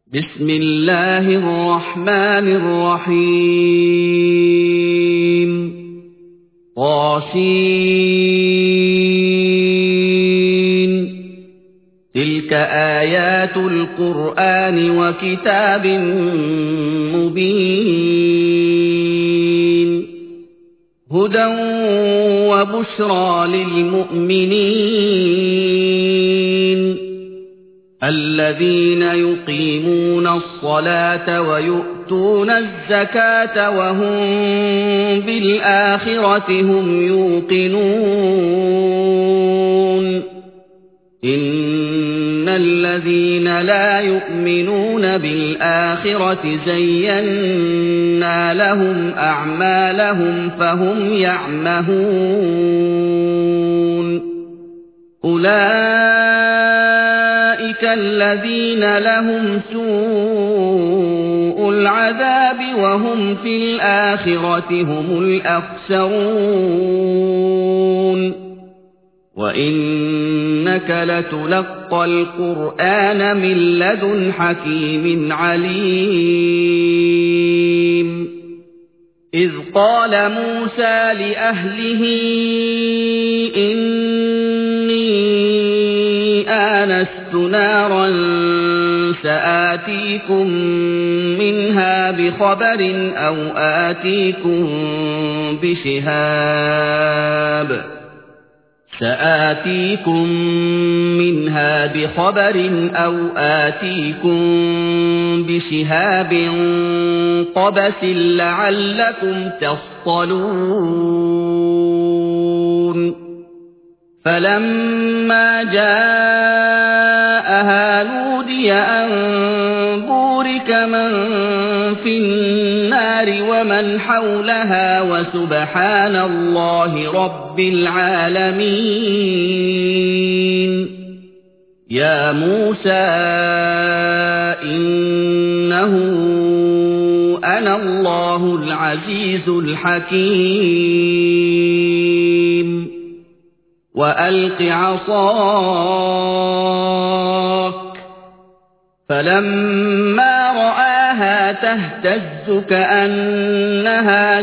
بسم الله الرحمن الرحيم طاسين تلك آيات القرآن وكتاب مبين هدى وبشرى للمؤمنين الذين يقيمون الصلاة ويؤتون الزكاة وهم بالآخرة هم يوقنون إن الذين لا يؤمنون بالآخرة زينا لهم أعمالهم فهم يعمهون أولئك الذين لهم سوء العذاب وهم في الآخرة هم الأخسرون وإنك لتلقى القرآن من لدن حكيم عليم إذ قال موسى لأهله إني آنست نارا سآتيكم منها بخبر أو آتيكم بشهاب قبس لعلكم تصطلون فلما جاءها نودي أن بورك من في النار ومن حولها وسبحان الله رب العالمين يا موسى إنه أنا الله العزيز الحكيم وألق عصاك فلما رآها تهتز كأنها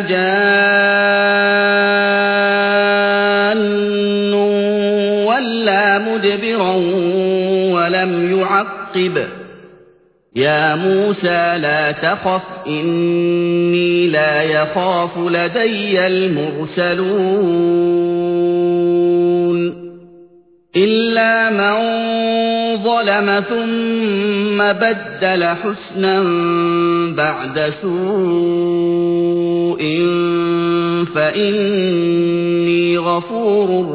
جان ولا مدبرا ولم يعقب يا موسى لا تخف إني لا يخاف لدي المرسلون إلا من ظلم ثم بدل حسنا بعد سوء فإني غفور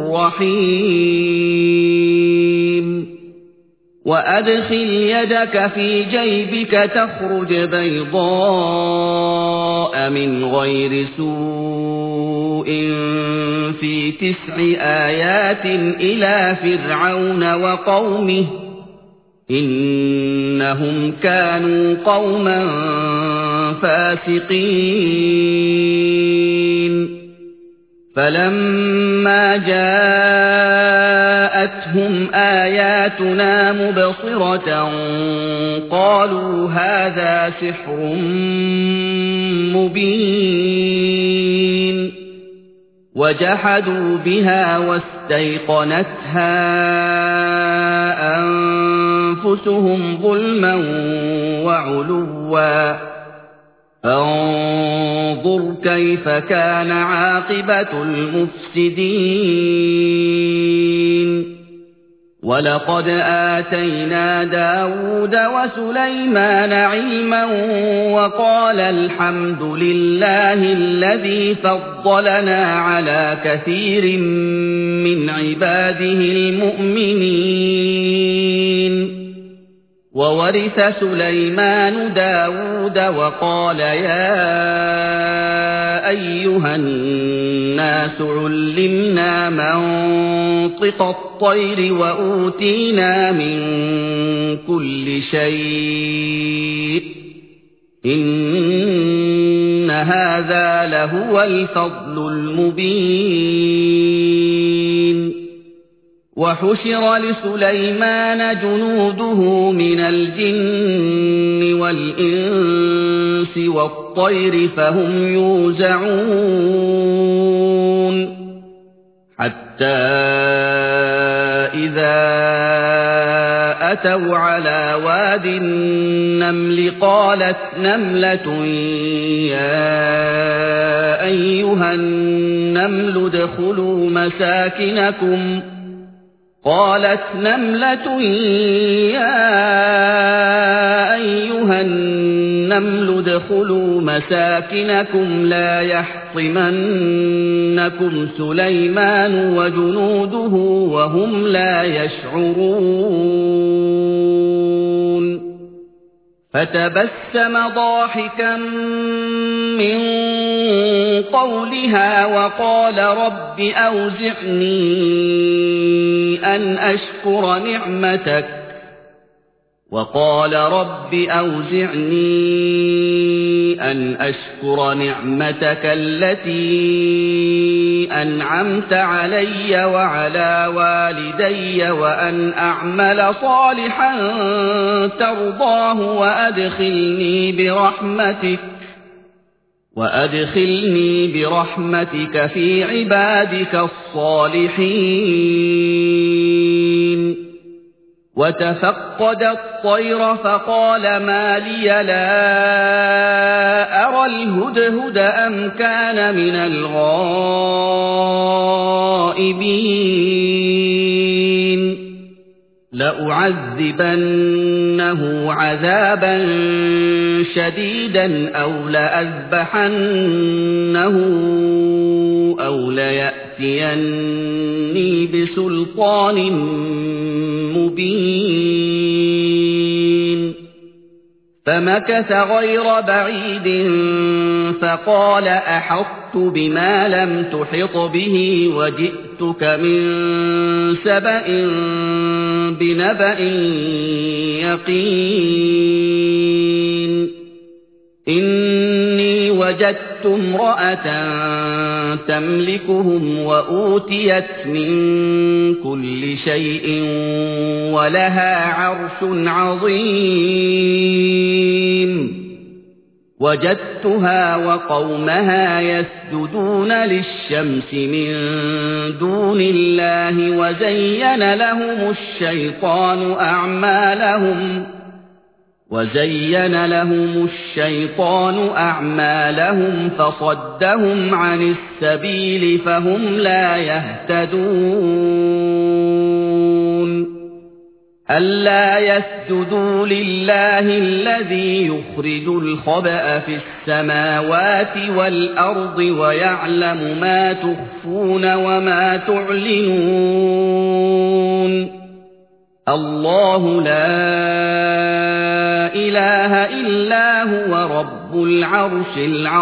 رحيم وأدخل يدك في جيبك تخرج بيضاء من غير سوء في 9 آيات إلى فرعون وقومه إنهم كانوا قوما فاسقين فلما جاءتهم آياتنا مبصرة قالوا هذا سحر مبين وجحدوا بها واستيقنتها أنفسهم ظلما وعلوا فانظر كيف كان عاقبة المفسدين ولقد آتينا داود وسليمان علما وقال الحمد لله الذي فضلنا على كثير من عباده المؤمنين وورث سليمان داود وقال يا أيها الناس علمنا منطق الطير وأوتينا من كل شيء إن هذا لهو الفضل المبين وحشر لسليمان جنوده من الجن والإنس والطير فهم يوزعون حتى إذا أتوا على واد النمل قالت نملة يا أيها النمل ادخلوا مساكنكم لا يحطمنكم سليمان وجنوده وهم لا يشعرون فتبسم ضاحكا من قولها وقال رب أوزعني أن أشكر نعمتك التي أنعمت علي وعلى والدي وأن أعمل صالحا ترضاه وأدخلني برحمتك في عبادك الصالحين وتفقد الطير فقال ما لي لا أرى الهدهد أم كان من الغائبين لأعذبنه عذابا شديدا أو لأذبحنه أو ليأتيني بسلطان مبين فمكث غير بعيد فقال أحطت بما لم تحط به وجئتك من سبأ بنبأ يقين إني وجدت امرأة تملكهم وأوتيت من كل شيء ولها عرش عظيم وجدتها وقومها يسجدون للشمس من دون الله وزين لهم الشيطان أعمالهم فصدهم عن السبيل فهم لا يهتدون ألا يسجدوا لله الذي يخرج الخبأ في السماوات والأرض ويعلم ما تخفون وما تعلنون الله لا إله إلا هو رب العرش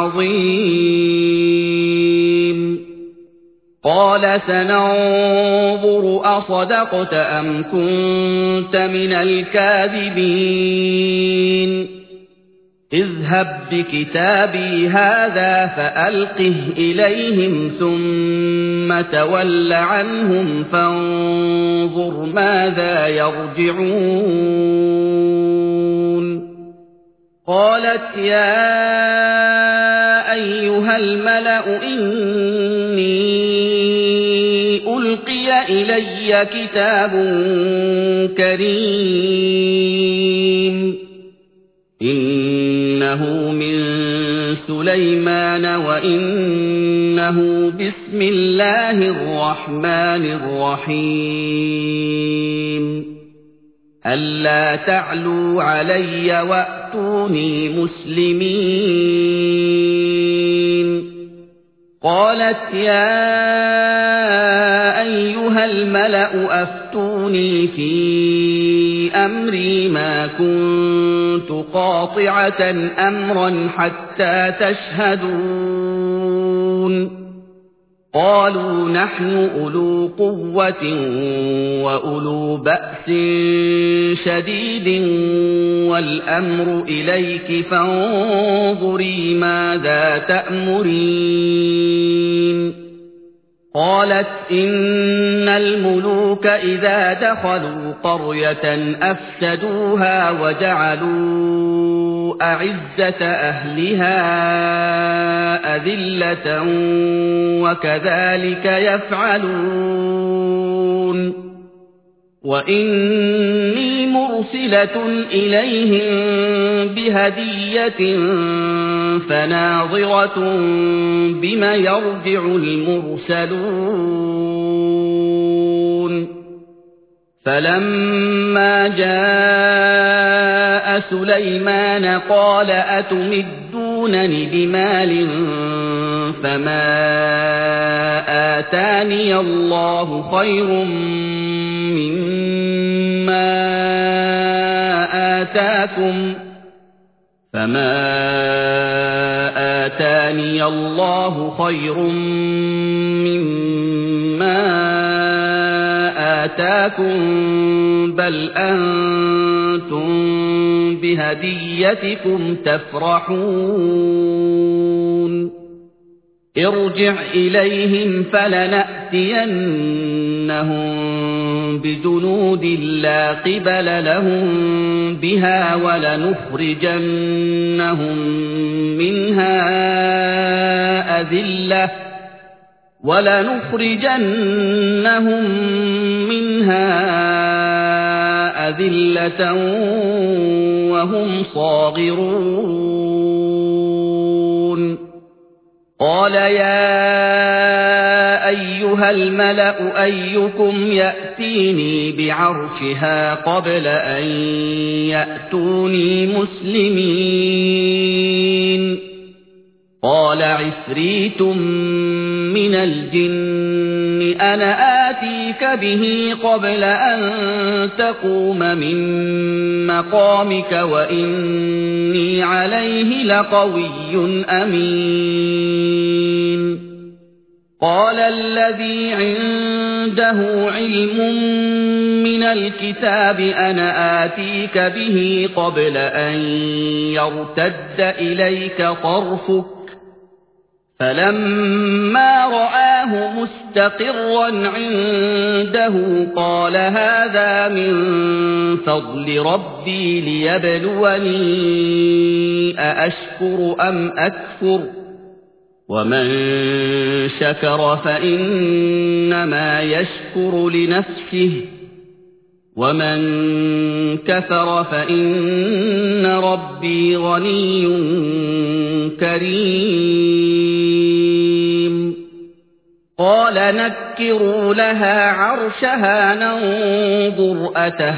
العظيم قال سننظر أصدقت أم كنت من الكاذبين اذهب بكتابي هذا فألقه إليهم ثم تول عنهم فانظر ماذا يرجعون قالت يا أيها الملأ إني ألقي إلي كتاب كريم إنه من سليمان وإنه بسم الله الرحمن الرحيم ألا تعلوا علي وأتوني مسلمين قالت يا أيها الملأ أفتوني في أمري ما كنت قاطعة أمرا حتى تشهدون قالوا نحن أولو قوة وأولو بأس شديد والأمر إليك فانظري ماذا تأمرين قالت إن الملوك إذا دخلوا قرية أفسدوها وجعلوا أعزة أهلها أذلة وكذلك يفعلون وإني مرسلة إليهم بهدية فناظرة بما يرجع المرسلون فلما جاء سليمان قال أتمدونني بمال فما آتاني الله خير مما آتاكم بل أنتم بهديتكم تفرحون ارجع إليهم فلنأتينهم بجنود لا قبل لهم بها ولنخرجنهم منها أذلة وهم صاغرون قال يا أيها الملأ أيكم يأتيني بعرشها قبل أن يأتوني مسلمين قال عفريت من الجن أنا آتيك به قبل أن تقوم من مقامك وإني عليه لقوي أمين قال الذي عنده علم من الكتاب أنا آتيك به قبل أن يرتد إليك طرفك فلما رآه مستقرا عنده قال هذا من فضل ربي ليبلوني أأشكر أم أكفر ومن شكر فإنما يشكر لنفسه ومن كفر فإن ربي غني كريم قال نكروا لها عرشها ننظر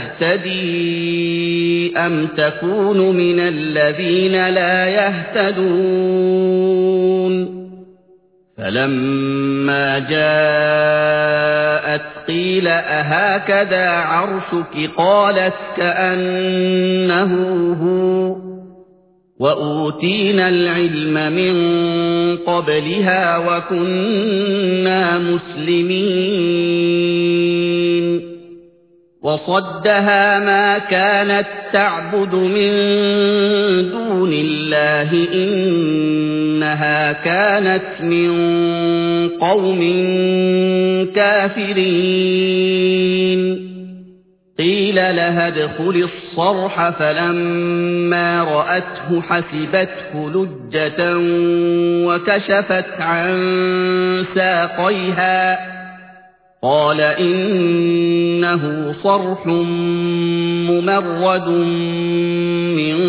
أتهتدي أم تكون من الذين لا يهتدون فلما جاءت قيل أهكذا عرشك قالت كأنه هو وأوتينا العلم من قبلها وكنا مسلمين وصدها ما كانت تعبد من دون الله إنها كانت من قوم كافرين قيل لها ادخل الصرح فلما رأته حسبته لجة وكشفت عن ساقيها قال إنه صرح ممرد من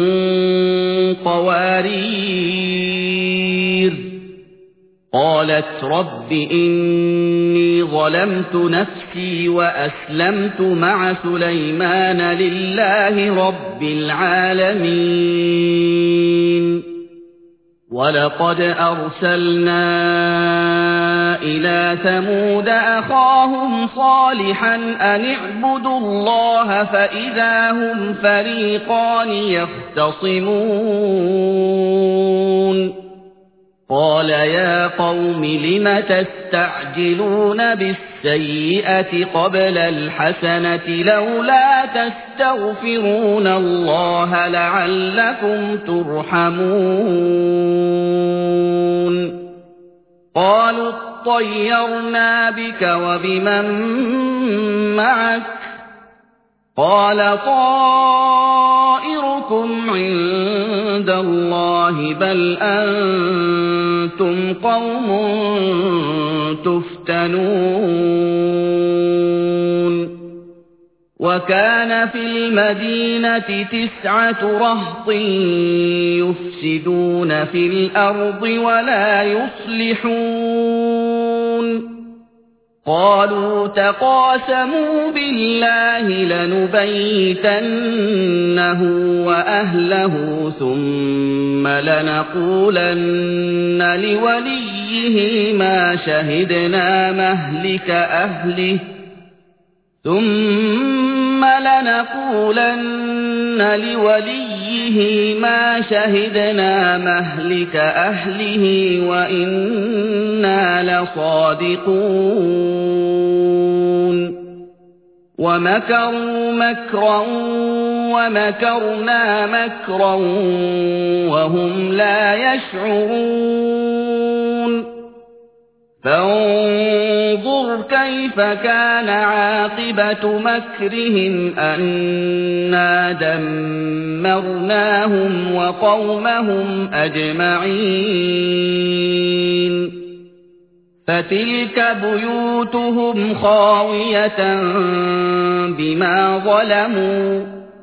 قوارير قالت رب إني ظلمت نفسي وأسلمت مع سليمان لله رب العالمين ولقد أرسلنا إلى ثمود أخاهم صالحا أن اعبدوا الله فإذا هم فريقان يختصمون قال يا قوم لم تستعجلون بالسيئة قبل الحسنة لولا تستغفرون الله لعلكم ترحمون قالوا اطيرنا بك وبمن معك قال طائركم عند الله بل أنتم قوم تفتنون وكان في المدينة 9 رهط يفسدون في الأرض ولا يصلحون قالوا تقاسموا بالله لنبيتنه وأهله ثم لنقولن لوليه ما شهدنا مهلك أهله وإنا لصادقون ومكروا مكرا ومكرنا مكرا وهم لا يشعرون فانظر كيف كان عاقبة مكرهم أنا دمرناهم وقومهم أجمعين فتلك بيوتهم خاوية بما ظلموا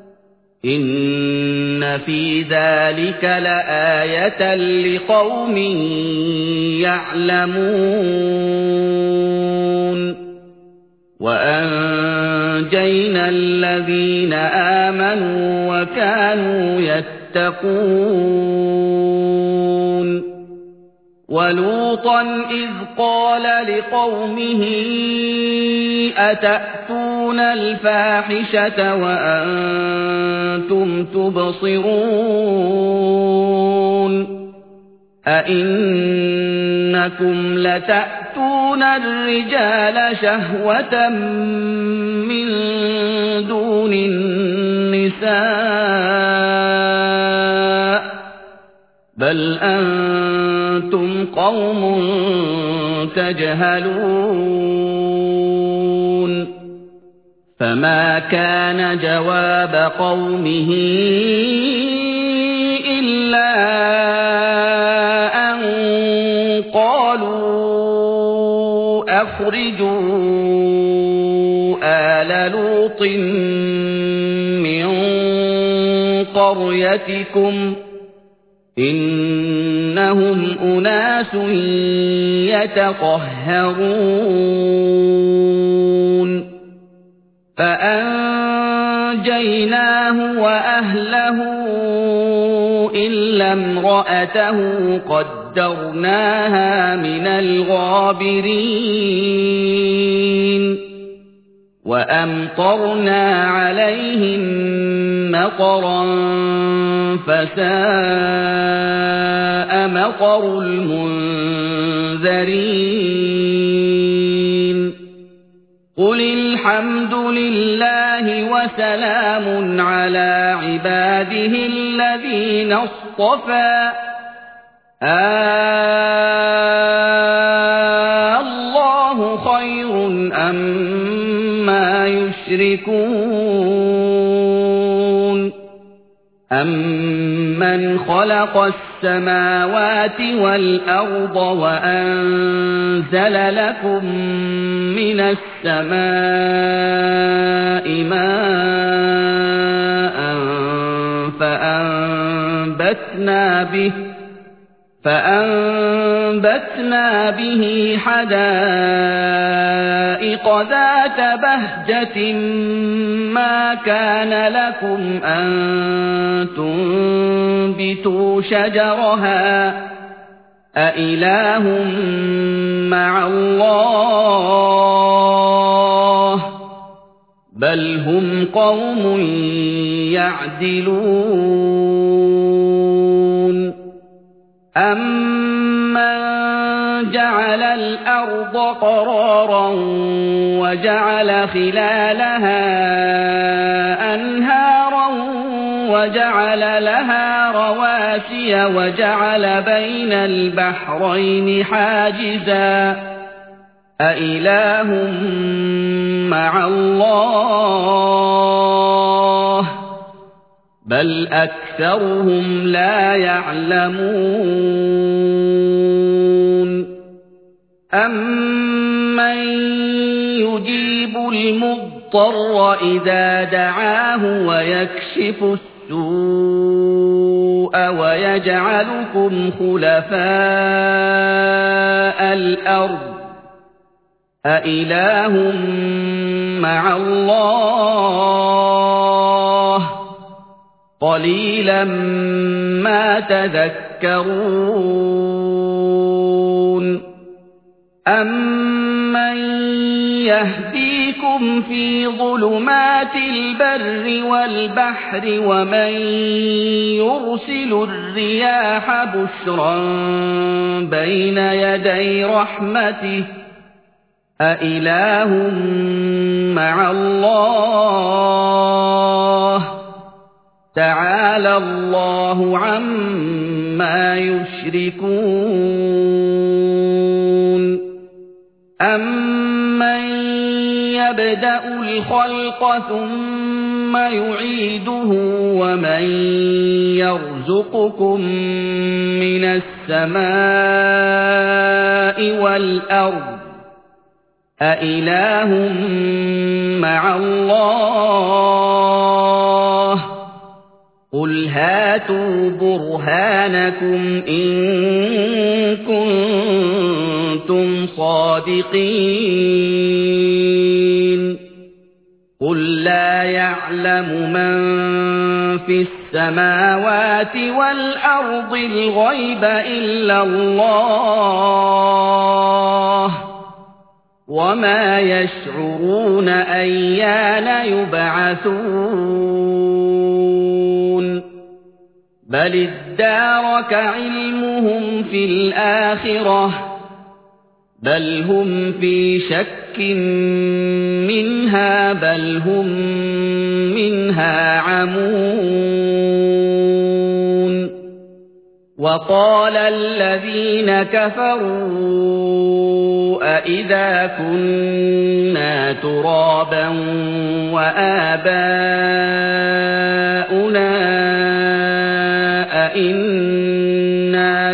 إن في ذلك لآية لقوم يعلمون وأنجينا الذين آمنوا وكانوا يتقون ولوطا إذ قال لقومه أتأتون الفاحشة وأنتم تبصرون أئنكم لتأتون الرجال شهوة من دون النساء بل أنتم قوم تجهلون فما كان جواب قومه إلا أن قالوا أخرجوا آل لوط من قريتكم إنهم أناس يتطهرون فأنجيناه وأهله إلا امرأته قدرناها من الغابرين وأمطرنا عليهم مطرا فساء مطر المنذرين قل الحمد لله وسلام على عباده الذين اصطفى الله خير أما يشركون أمن خلق السماوات والأرض وأنزل لكم من السماء ماء فأنبتنا به حدائق ذات بهجة ما كان لكم أن تنبتوا شجرها أإله مع الله بل هم قوم يعدلون أمن جعل الأرض قرارا وجعل خلالها أنهارا وجعل لها رواسي وجعل بين البحرين حاجزا أإله مع الله بل أكثرهم لا يعلمون أمن يجيب المضطر إذا دعاه ويكشف السوء ويجعلكم خلفاء الأرض أإله مع الله قليلا ما تذكرون أمن يهديكم في ظلمات البر والبحر ومن يرسل الرياح بشرا بين يدي رحمته أإله مع الله تعالى الله عما يشركون أمن يبدأ الخلق ثم يعيده ومن يرزقكم من السماء والأرض أإله مع الله قل هاتوا برهانكم إن كنتم صادقين قل لا يعلم من في السماوات والأرض الغيب إلا الله وما يشعرون أيان يبعثون بل ادارك علمهم في الآخرة بل هم في شك منها بل هم منها عمون وقال الذين كفروا أإذا كنا ترابا وآباؤنا أإنا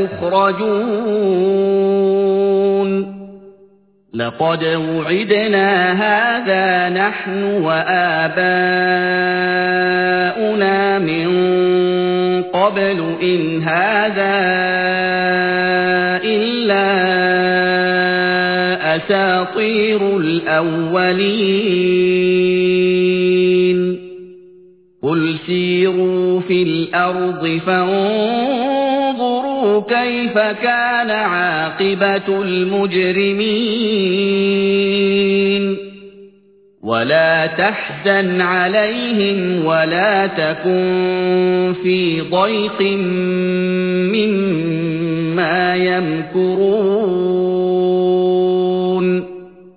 لمخرجون لقد وعدنا هذا نحن وآباؤنا من قبل إن هذا إلا أساطير الأولين قل سيروا في الأرض فانظروا كيف كان عاقبة المجرمين ولا تحزن عليهم ولا تكن في ضيق مما يمكرون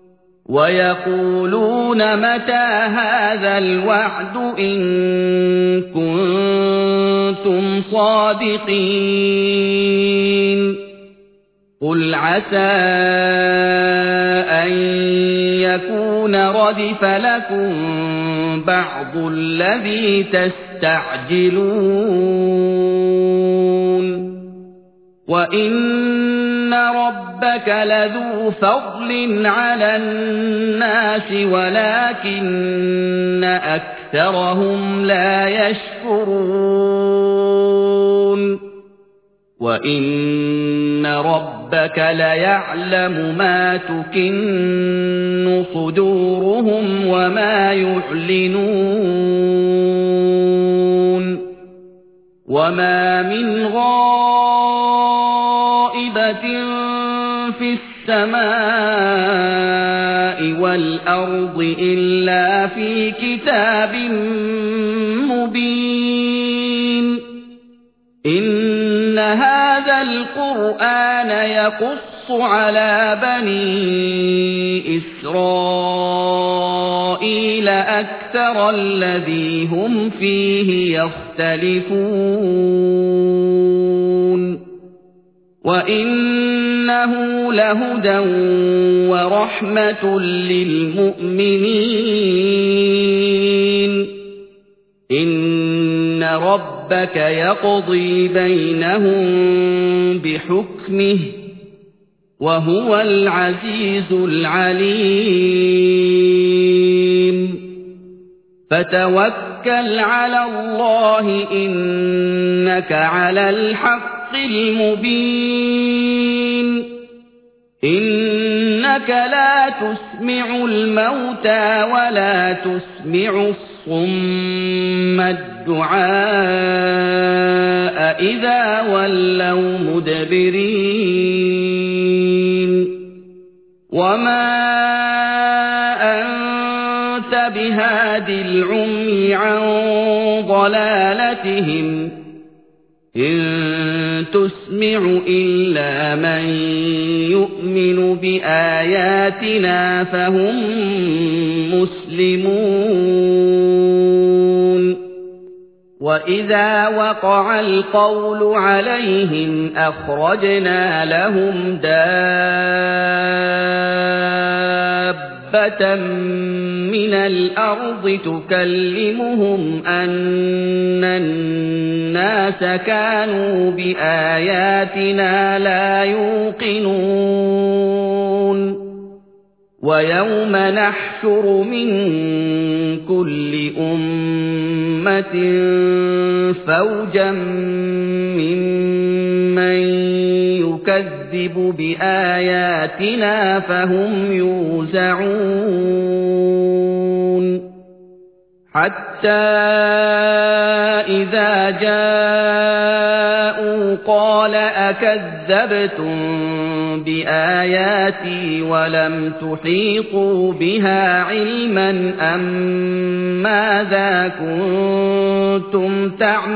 ويقولون متى هذا الوعد إن كنتم صادقين قل عسى أن يكون ردف لكم بعض الذي تستعجلون وإن ربك لذو فضل على الناس ولكن أكثرهم لا يشكرون وإن ربك ليعلم ما تكن صدورهم وما يعلنون وما من غائبة في السماء والأرض إلا في كتاب مبين إن هذا القرآن يقص على بني إسرائيل أكثر أكثر الذي هم فيه يختلفون وإنه لهدى ورحمة للمؤمنين إن ربك يقضي بينهم بحكمه وهو العزيز العليم فتوكل على الله إنك على الحق المبين إنك لا تسمع الموتى ولا تسمع الصم الدعاء إذا ولوا مدبرين وما أنت بهاد العمي عن ضلالتهم إن تسمع إلا من يؤمن بآياتنا فهم مسلمون وإذا وقع القول عليهم أخرجنا لهم دابة من الأرض تكلمهم أن الناس كانوا بآياتنا لا يوقنون ويوم نحشر من كل أمة فوجا ممن يكذب بآياتنا فهم يوزعون حتى إذا جاءوا قال أكذبتم بآياتي ولم تحيطوا بها علما أم ماذا كنتم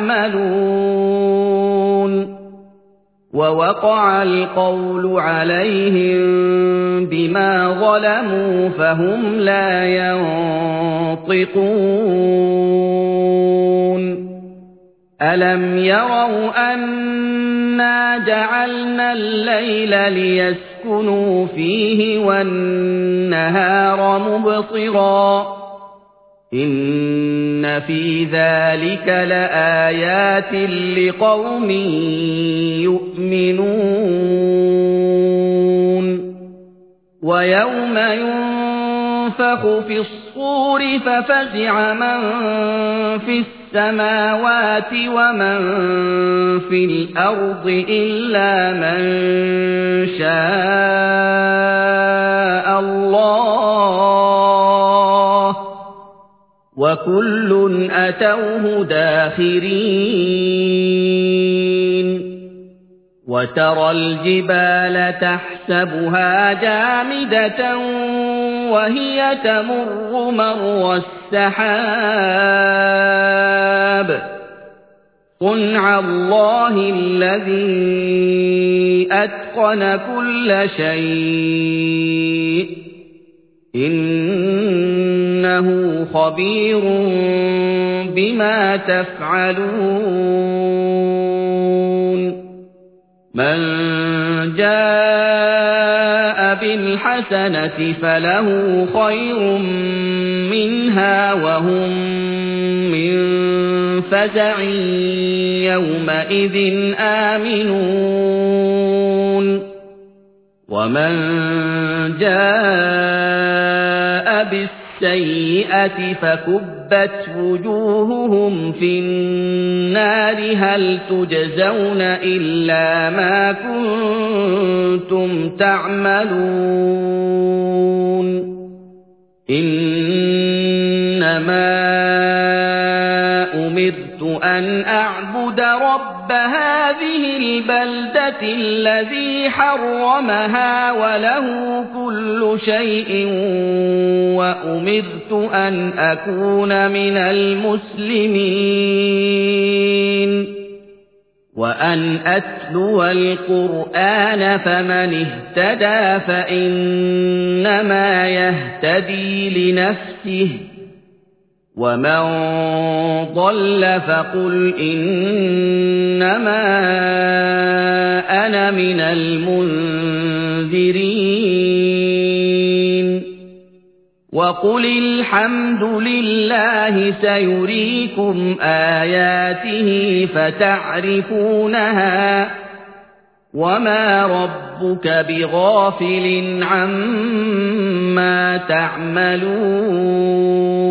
تعملون ووقع القول عليهم بما ظلموا فهم لا ينطقون ألم يروا أنا جعلنا الليل ليسكنوا فيه والنهار مبصرا إن في ذلك لآيات لقوم يؤمنون ويوم ينفخ في الصور ففزع من في السماوات ومن في الأرض إلا من شاء الله وكل أتوه داخرين وترى الجبال تحسبها جامدة وهي تمر مر السحاب صنع الله الذي أتقن كل شيء إنه خبير بما تفعلون من جاء بالحسنة فله خير منها وهم من فزع يومئذ آمنون ومن جاء بالسيئة فكبت وجوههم في النار هل تجزون إلا ما كنتم تعملون إنما أمرت أن أعبد رب هذه البلدة الذي حرمها وله كل شيء وأمرت أن أكون من المسلمين وأن أتلو القرآن فمن اهتدى فإنما يهتدي لنفسه ومن ضل فقل إنما أنا من المنذرين وقل الحمد لله سيريكم آياته فتعرفونها وما ربك بغافل عما تعملون